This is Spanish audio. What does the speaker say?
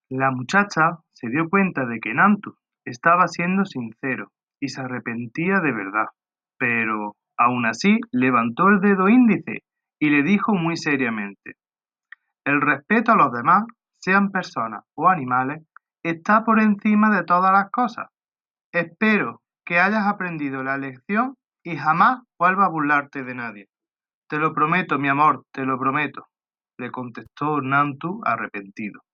La muchacha se dio cuenta de que Nantu estaba siendo sincero y se arrepentía de verdad, pero aún así levantó el dedo índice y le dijo muy seriamente: el respeto a los demás, sean personas o animales, está por encima de todas las cosas. Espero que hayas aprendido la lección y jamás vuelvas a burlarte de nadie. Te lo prometo, mi amor, te lo prometo, le contestó Nantu arrepentido.